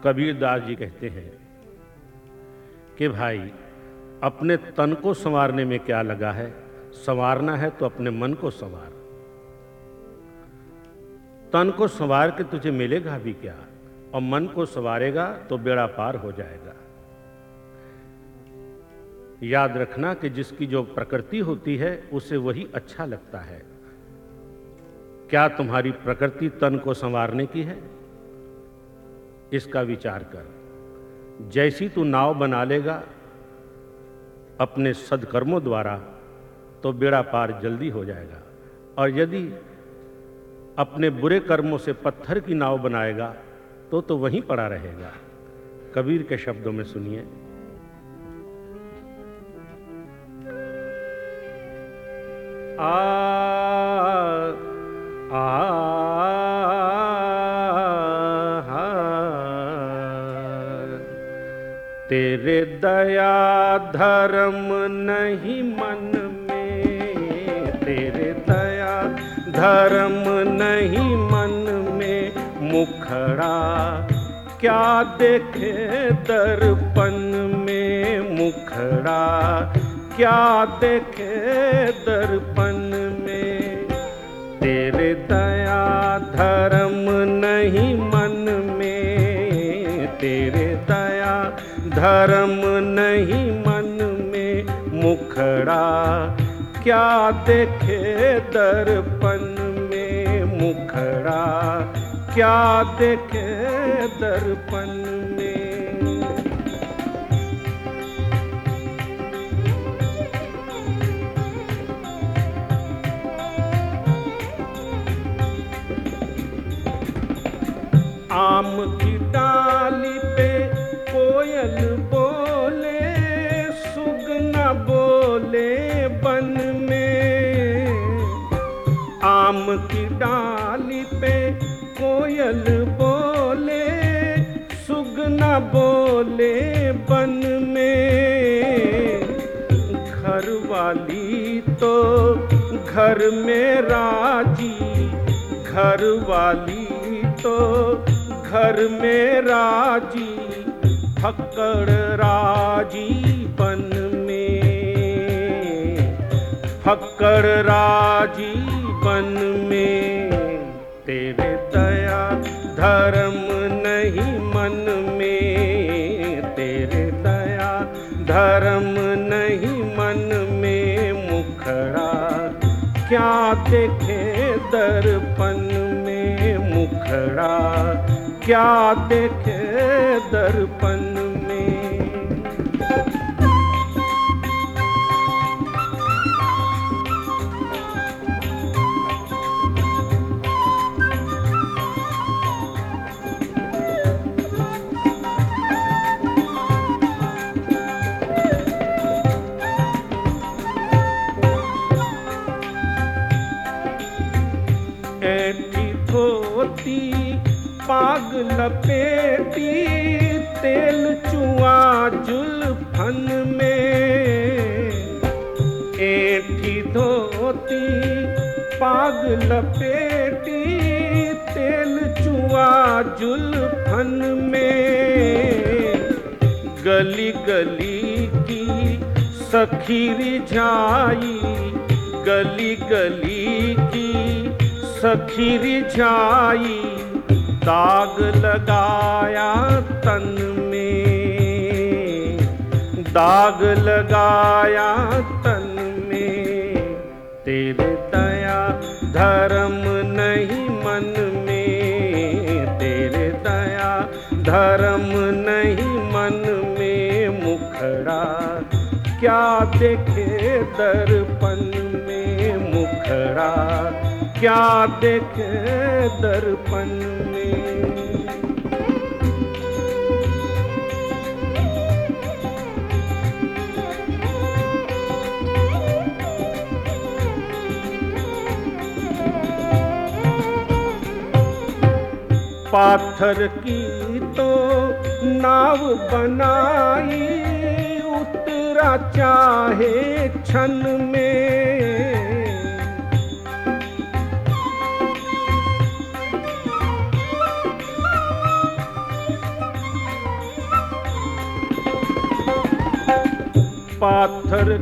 कबीरदास जी कहते हैं कि भाई अपने तन को संवारने में क्या लगा है, संवारना है तो अपने मन को संवार। तन को संवार के तुझे मिलेगा भी क्या, और मन को संवारेगा तो बेड़ा पार हो जाएगा। याद रखना कि जिसकी जो प्रकृति होती है उसे वही अच्छा लगता है। क्या तुम्हारी प्रकृति तन को संवारने की है? इसका विचार कर। जैसी तू नाव बना लेगा अपने सद्कर्मों द्वारा तो बेड़ा पार जल्दी हो जाएगा, और यदि अपने बुरे कर्मों से पत्थर की नाव बनाएगा तो वहीं पड़ा रहेगा। कबीर के शब्दों में सुनिए। तेरे दया धर्म नहीं मन में, तेरे दया धर्म नहीं मन में, मुखड़ा क्या देखे दर्पण में, मुखड़ा क्या देखे दर्पण में। तेरे दया धर्म नहीं मन में, तेरे दया धर्म नहीं मन में, मुखड़ा क्या देखे दर्पण में, मुखड़ा क्या देखे दर्पण में। आम की डाली पे कोयल बोले, सुगना बोले बन में। आम की डाली पे कोयल बोले, सुगना बोले बन में। घर वाली तो घर में राजी, घर वाली तो घर में राजी, फक्कड़ राजी बन में, फक्कड़ राजी बन में। तेरे दया धर्म नहीं मन में, तेरे दया धर्म नहीं मन में, मुखड़ा क्या देखे दर्पण में, मुखड़ा क्या देखे दर्पण में। ऐठी धोती पाग लपेटी, तेल चुआ जुल्फन में। ऐठी धोती पाग लपेटी, तेल चुआ जुल्फन में। गली गली की सखी रिझाई, गली गली की सखी रिझाई, दाग लगाया तन में, दाग लगाया तन में। तेरे दया धर्म नहीं मन में, तेरे दया धर्म नहीं मन में, मुखड़ा क्या देखे दर्पण में, मुखड़ा क्या देखे दर्पण में। पाथर की तो नाव बनाई, उतरा चाहे क्षण में। पाथर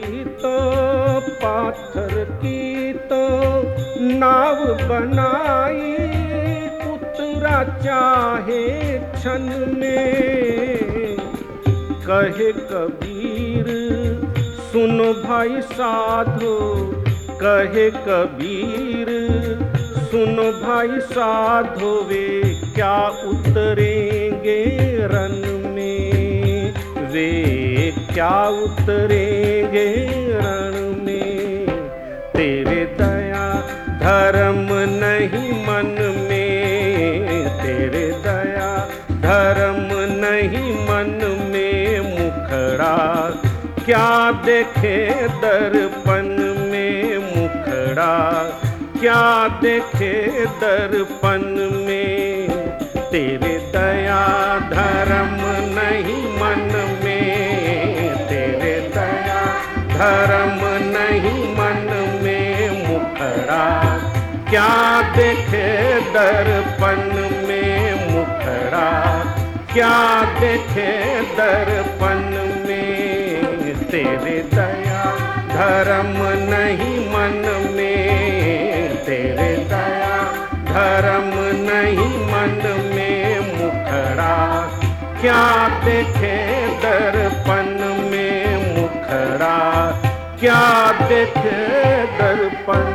की तो नाव बनाई, उतरा चाहे क्षण में। कहे कबीर सुनो भाई साधो, कहे कबीर सुनो भाई साधो, वे क्या उतरेंगे रन में, वे क्या उतरेंगे रण में। तेरे दया धर्म नहीं मन में, तेरे दया धर्म नहीं मन में। मुखड़ा क्या देखे दर्पण में, मुखड़ा क्या देखे दर्पण में। तेरे दया धर्म नहीं मन में, तेरे दया धर्म नहीं मन में। मुखड़ा क्या देखे दर्पण में, मुखड़ा क्या देखे दर्पण में। तेरे दया धर्म नहीं मन में, तेरे दया धर्म नहीं मन में। मुखड़ा क्या देखे दर्पण में, मुखड़ा क्या देखे दर्पण